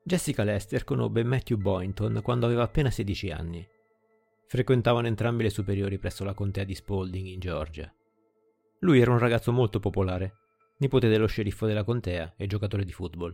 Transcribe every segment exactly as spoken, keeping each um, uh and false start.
Jessica Lester conobbe Matthew Boynton quando aveva appena sedici anni. Frequentavano entrambi le superiori presso la contea di Spalding in Georgia. Lui era un ragazzo molto popolare, nipote dello sceriffo della contea e giocatore di football.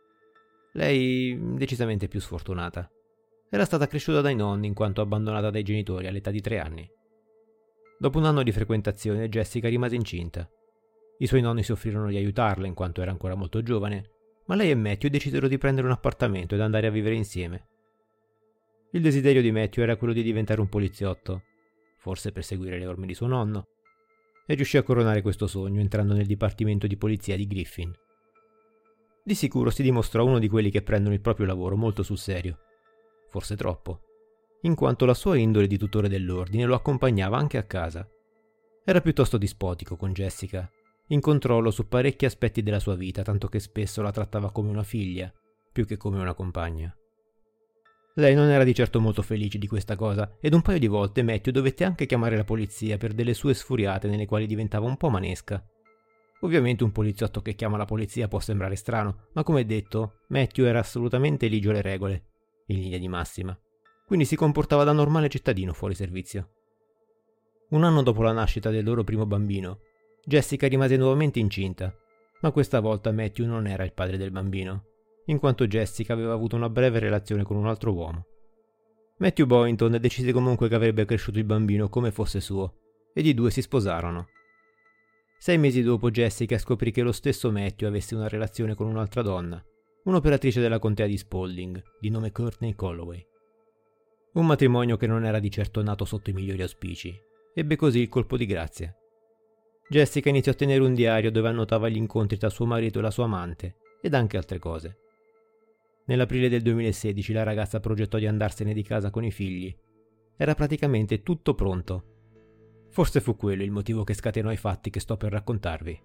Lei decisamente più sfortunata. Era stata cresciuta dai nonni in quanto abbandonata dai genitori all'età di tre anni. Dopo un anno di frequentazione Jessica rimase incinta. I suoi nonni soffrirono di aiutarla in quanto era ancora molto giovane, ma lei e Matthew decisero di prendere un appartamento ed andare a vivere insieme. Il desiderio di Matthew era quello di diventare un poliziotto, forse per seguire le orme di suo nonno, e riuscì a coronare questo sogno entrando nel dipartimento di polizia di Griffin. Di sicuro si dimostrò uno di quelli che prendono il proprio lavoro molto sul serio, forse troppo, in quanto la sua indole di tutore dell'ordine lo accompagnava anche a casa. Era piuttosto dispotico con Jessica, in controllo su parecchi aspetti della sua vita, tanto che spesso la trattava come una figlia, più che come una compagna. Lei non era di certo molto felice di questa cosa, ed un paio di volte Matthew dovette anche chiamare la polizia per delle sue sfuriate nelle quali diventava un po' manesca. Ovviamente un poliziotto che chiama la polizia può sembrare strano, ma come detto, Matthew era assolutamente ligio alle regole, in linea di massima, quindi si comportava da normale cittadino fuori servizio. Un anno dopo la nascita del loro primo bambino, Jessica rimase nuovamente incinta, ma questa volta Matthew non era il padre del bambino, in quanto Jessica aveva avuto una breve relazione con un altro uomo. Matthew Boynton decise comunque che avrebbe cresciuto il bambino come fosse suo, ed i due si sposarono. Sei mesi dopo Jessica scoprì che lo stesso Matthew avesse una relazione con un'altra donna, un'operatrice della contea di Spalding, di nome Courtney Calloway. Un matrimonio che non era di certo nato sotto i migliori auspici, ebbe così il colpo di grazia. Jessica iniziò a tenere un diario dove annotava gli incontri tra suo marito e la sua amante, ed anche altre cose. Nell'aprile del duemilasedici la ragazza progettò di andarsene di casa con i figli. Era praticamente tutto pronto. Forse fu quello il motivo che scatenò i fatti che sto per raccontarvi.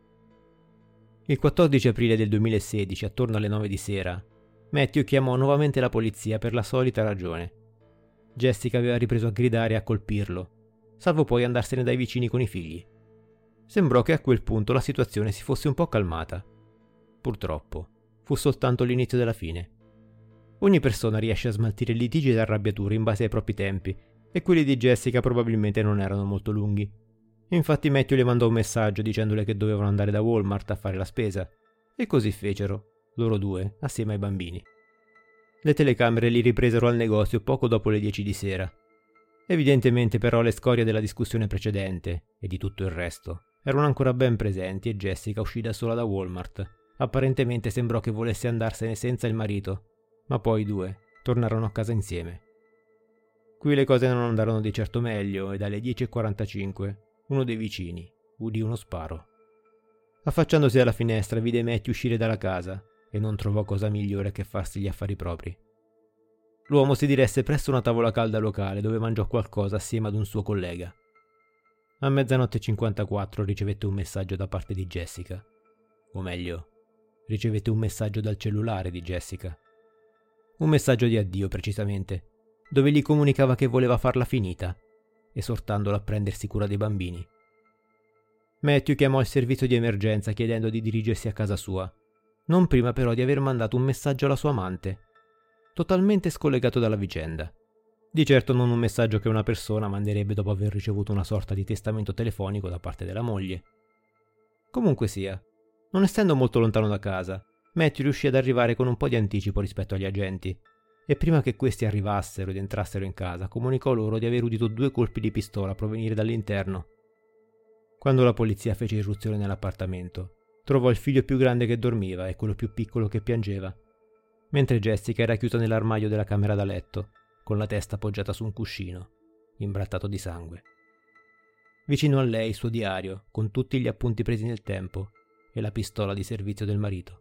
Il quattordici aprile del duemilasedici, attorno alle nove di sera, Matthew chiamò nuovamente la polizia per la solita ragione. Jessica aveva ripreso a gridare e a colpirlo, salvo poi andarsene dai vicini con i figli. Sembrò che a quel punto la situazione si fosse un po' calmata. Purtroppo, fu soltanto l'inizio della fine. Ogni persona riesce a smaltire litigi ed arrabbiature in base ai propri tempi, e quelli di Jessica probabilmente non erano molto lunghi. Infatti Matthew le mandò un messaggio dicendole che dovevano andare da Walmart a fare la spesa, e così fecero, loro due, assieme ai bambini. Le telecamere li ripresero al negozio poco dopo le dieci di sera. Evidentemente però le scorie della discussione precedente, e di tutto il resto, erano ancora ben presenti e Jessica uscì da sola da Walmart. Apparentemente sembrò che volesse andarsene senza il marito, ma poi i due tornarono a casa insieme. Qui le cose non andarono di certo meglio ed alle dieci e quarantacinque uno dei vicini udì uno sparo. Affacciandosi alla finestra vide Matthew uscire dalla casa e non trovò cosa migliore che farsi gli affari propri. L'uomo si diresse presso una tavola calda locale dove mangiò qualcosa assieme ad un suo collega. A mezzanotte e cinquantaquattro ricevette un messaggio da parte di Jessica. O meglio, ricevette un messaggio dal cellulare di Jessica. Un messaggio di addio, precisamente, dove gli comunicava che voleva farla finita, esortandolo a prendersi cura dei bambini. Matthew chiamò il servizio di emergenza chiedendo di dirigersi a casa sua, non prima però di aver mandato un messaggio alla sua amante, totalmente scollegato dalla vicenda. Di certo non un messaggio che una persona manderebbe dopo aver ricevuto una sorta di testamento telefonico da parte della moglie. Comunque sia, non essendo molto lontano da casa, Matthew riuscì ad arrivare con un po' di anticipo rispetto agli agenti, e prima che questi arrivassero ed entrassero in casa comunicò loro di aver udito due colpi di pistola provenire dall'interno. Quando la polizia fece irruzione nell'appartamento, trovò il figlio più grande che dormiva e quello più piccolo che piangeva, mentre Jessica era chiusa nell'armadio della camera da letto, con la testa appoggiata su un cuscino, imbrattato di sangue. Vicino a lei il suo diario, con tutti gli appunti presi nel tempo, e la pistola di servizio del marito.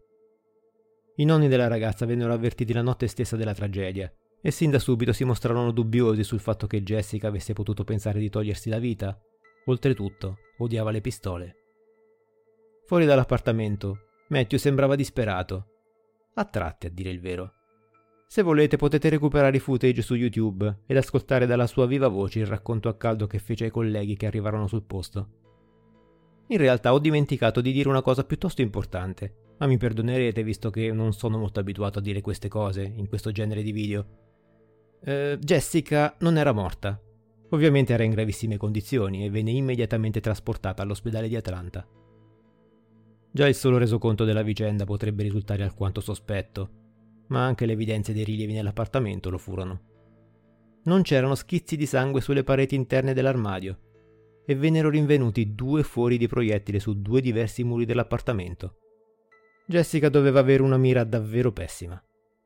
I nonni della ragazza vennero avvertiti la notte stessa della tragedia, e sin da subito si mostrarono dubbiosi sul fatto che Jessica avesse potuto pensare di togliersi la vita. Oltretutto, odiava le pistole. Fuori dall'appartamento, Matthew sembrava disperato, a tratti a dire il vero. Se volete potete recuperare i footage su YouTube ed ascoltare dalla sua viva voce il racconto a caldo che fece ai colleghi che arrivarono sul posto. In realtà ho dimenticato di dire una cosa piuttosto importante. ma mi perdonerete visto che non sono molto abituato a dire queste cose in questo genere di video. Eh, Jessica non era morta. Ovviamente era in gravissime condizioni e venne immediatamente trasportata all'ospedale di Atlanta. Già il solo resoconto della vicenda potrebbe risultare alquanto sospetto, ma anche le evidenze dei rilievi nell'appartamento lo furono. Non c'erano schizzi di sangue sulle pareti interne dell'armadio e vennero rinvenuti due fori di proiettile su due diversi muri dell'appartamento. Jessica doveva avere una mira davvero pessima.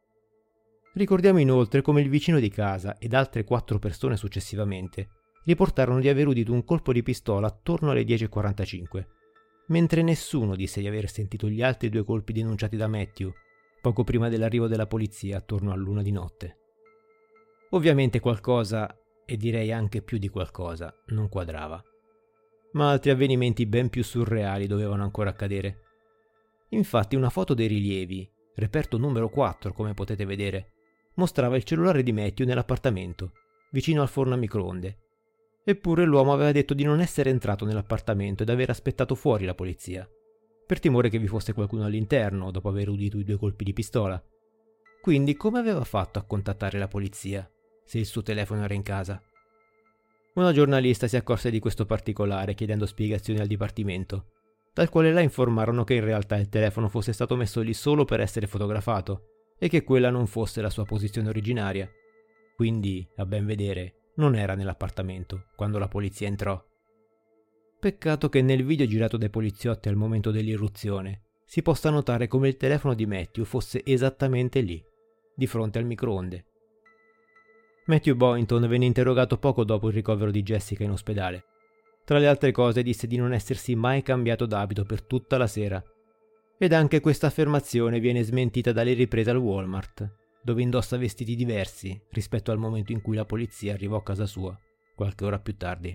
Ricordiamo inoltre come il vicino di casa ed altre quattro persone successivamente riportarono di aver udito un colpo di pistola attorno alle dieci e quarantacinque, mentre nessuno disse di aver sentito gli altri due colpi denunciati da Matthew poco prima dell'arrivo della polizia attorno all'una di notte. Ovviamente qualcosa, e direi anche più di qualcosa, non quadrava. Ma altri avvenimenti ben più surreali dovevano ancora accadere. Infatti una foto dei rilievi, reperto numero quattro come potete vedere, mostrava il cellulare di Matthew nell'appartamento, vicino al forno a microonde. Eppure l'uomo aveva detto di non essere entrato nell'appartamento ed aver aspettato fuori la polizia, per timore che vi fosse qualcuno all'interno dopo aver udito i due colpi di pistola. Quindi come aveva fatto a contattare la polizia, se il suo telefono era in casa? Una giornalista si accorse di questo particolare chiedendo spiegazioni al dipartimento, dal quale la informarono che in realtà il telefono fosse stato messo lì solo per essere fotografato e che quella non fosse la sua posizione originaria. Quindi, a ben vedere, non era nell'appartamento quando la polizia entrò. Peccato che nel video girato dai poliziotti al momento dell'irruzione si possa notare come il telefono di Matthew fosse esattamente lì, di fronte al microonde. Matthew Boynton venne interrogato poco dopo il ricovero di Jessica in ospedale. Tra le altre cose disse di non essersi mai cambiato d'abito per tutta la sera. Ed anche questa affermazione viene smentita dalle riprese al Walmart, dove indossa vestiti diversi rispetto al momento in cui la polizia arrivò a casa sua, qualche ora più tardi.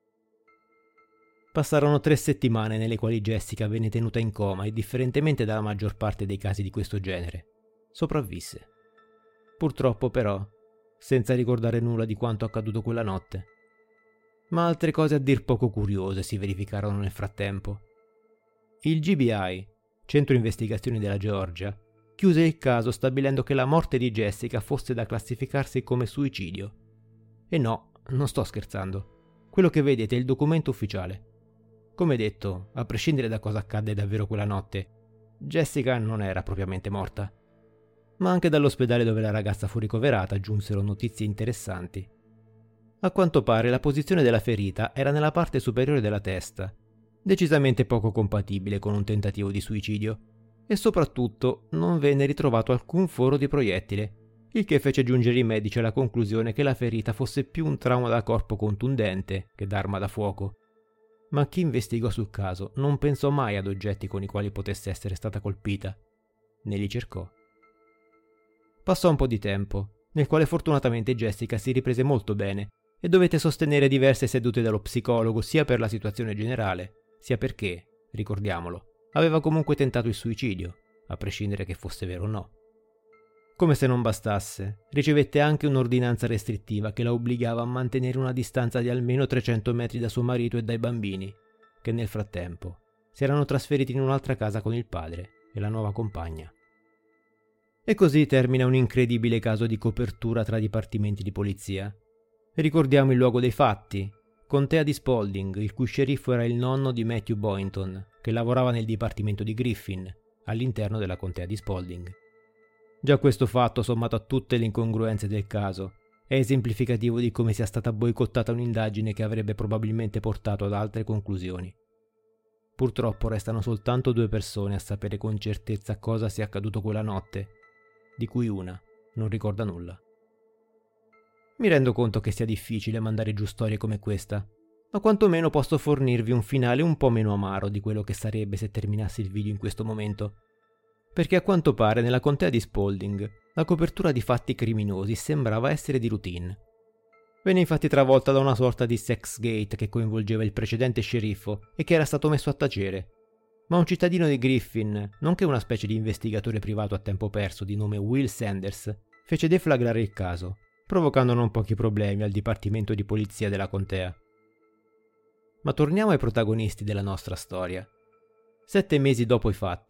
Passarono tre settimane nelle quali Jessica venne tenuta in coma e, differentemente dalla maggior parte dei casi di questo genere, sopravvisse. Purtroppo però, senza ricordare nulla di quanto accaduto quella notte. Ma altre cose a dir poco curiose si verificarono nel frattempo. Il G B I, Centro Investigazioni della Georgia, chiuse il caso stabilendo che la morte di Jessica fosse da classificarsi come suicidio. E no, non sto scherzando. Quello che vedete è il documento ufficiale. Come detto, a prescindere da cosa accadde davvero quella notte, Jessica non era propriamente morta. Ma anche dall'ospedale dove la ragazza fu ricoverata giunsero notizie interessanti. A quanto pare la posizione della ferita era nella parte superiore della testa, decisamente poco compatibile con un tentativo di suicidio, e soprattutto non venne ritrovato alcun foro di proiettile, il che fece giungere i medici alla conclusione che la ferita fosse più un trauma da corpo contundente che d'arma da fuoco. Ma chi investigò sul caso non pensò mai ad oggetti con i quali potesse essere stata colpita, né li cercò. Passò un po' di tempo, nel quale fortunatamente Jessica si riprese molto bene e dovette sostenere diverse sedute dallo psicologo sia per la situazione generale, sia perché, ricordiamolo, aveva comunque tentato il suicidio, a prescindere che fosse vero o no. Come se non bastasse, ricevette anche un'ordinanza restrittiva che la obbligava a mantenere una distanza di almeno trecento metri da suo marito e dai bambini, che nel frattempo si erano trasferiti in un'altra casa con il padre e la nuova compagna. E così termina un incredibile caso di copertura tra dipartimenti di polizia. Ricordiamo il luogo dei fatti, contea di Spalding, il cui sceriffo era il nonno di Matthew Boynton, che lavorava nel dipartimento di Griffin, all'interno della contea di Spalding. Già questo fatto, sommato a tutte le incongruenze del caso, è esemplificativo di come sia stata boicottata un'indagine che avrebbe probabilmente portato ad altre conclusioni. Purtroppo restano soltanto due persone a sapere con certezza cosa sia accaduto quella notte, di cui una non ricorda nulla. Mi rendo conto che sia difficile mandare giù storie come questa, ma quantomeno posso fornirvi un finale un po' meno amaro di quello che sarebbe se terminassi il video in questo momento. Perché a quanto pare nella contea di Spalding la copertura di fatti criminosi sembrava essere di routine. Venne infatti travolta da una sorta di sex gate che coinvolgeva il precedente sceriffo e che era stato messo a tacere. Ma un cittadino di Griffin, nonché una specie di investigatore privato a tempo perso di nome Will Sanders, fece deflagrare il caso, provocando non pochi problemi al dipartimento di polizia della contea. Ma torniamo ai protagonisti della nostra storia. Sette mesi dopo i fatti,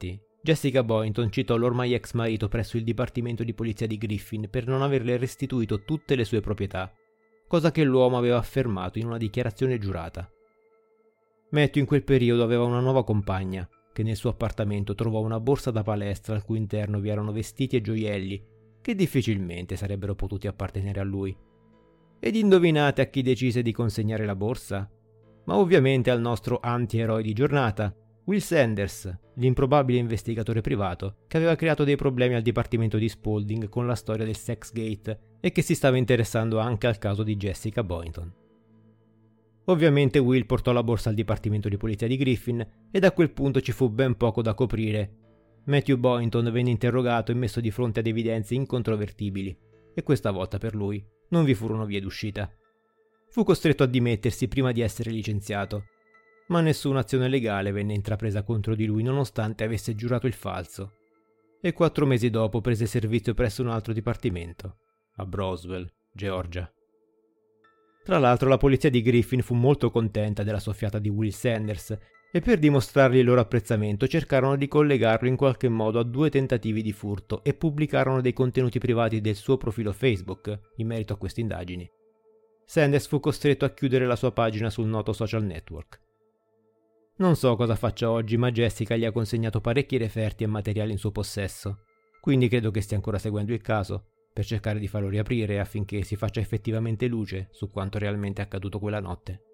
Jessica Boynton citò l'ormai ex marito presso il dipartimento di polizia di Griffin per non averle restituito tutte le sue proprietà, cosa che l'uomo aveva affermato in una dichiarazione giurata. Matthew in quel periodo aveva una nuova compagna, che nel suo appartamento trovò una borsa da palestra al cui interno vi erano vestiti e gioielli che difficilmente sarebbero potuti appartenere a lui. Ed indovinate a chi decise di consegnare la borsa? Ma ovviamente al nostro antieroe di giornata, Will Sanders, l'improbabile investigatore privato che aveva creato dei problemi al dipartimento di Spaulding con la storia del Sexgate e che si stava interessando anche al caso di Jessica Boynton. Ovviamente Will portò la borsa al dipartimento di polizia di Griffin e a quel punto ci fu ben poco da coprire. Matthew Boynton venne interrogato e messo di fronte ad evidenze incontrovertibili e questa volta per lui non vi furono vie d'uscita. Fu costretto a dimettersi prima di essere licenziato, ma nessuna azione legale venne intrapresa contro di lui nonostante avesse giurato il falso, e quattro mesi dopo prese servizio presso un altro dipartimento, a Broswell, Georgia. Tra l'altro la polizia di Griffin fu molto contenta della soffiata di Will Sanders e per dimostrargli il loro apprezzamento cercarono di collegarlo in qualche modo a due tentativi di furto e pubblicarono dei contenuti privati del suo profilo Facebook in merito a queste indagini. Sanders fu costretto a chiudere la sua pagina sul noto social network. Non so cosa faccia oggi, ma Jessica gli ha consegnato parecchi referti e materiali in suo possesso, quindi credo che stia ancora seguendo il caso, per cercare di farlo riaprire affinché si faccia effettivamente luce su quanto realmente è accaduto quella notte.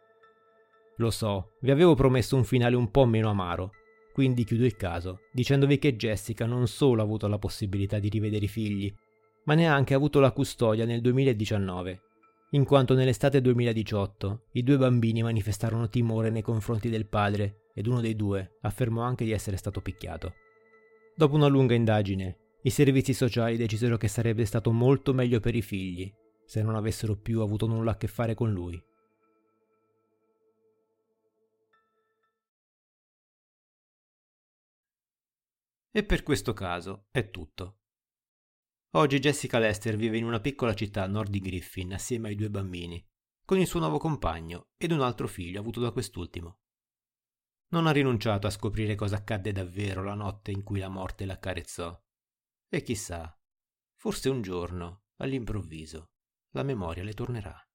Lo so, vi avevo promesso un finale un po' meno amaro, quindi chiudo il caso dicendovi che Jessica non solo ha avuto la possibilità di rivedere i figli, ma ne ha anche avuto la custodia nel duemiladiciannove, in quanto nell'estate duemiladiciotto i due bambini manifestarono timore nei confronti del padre ed uno dei due affermò anche di essere stato picchiato. Dopo una lunga indagine, i servizi sociali decisero che sarebbe stato molto meglio per i figli se non avessero più avuto nulla a che fare con lui. E per questo caso è tutto. Oggi Jessica Lester vive in una piccola città a nord di Griffin assieme ai due bambini, con il suo nuovo compagno ed un altro figlio avuto da quest'ultimo. Non ha rinunciato a scoprire cosa accadde davvero la notte in cui la morte l'accarezzò. E chissà, forse un giorno, all'improvviso, la memoria le tornerà.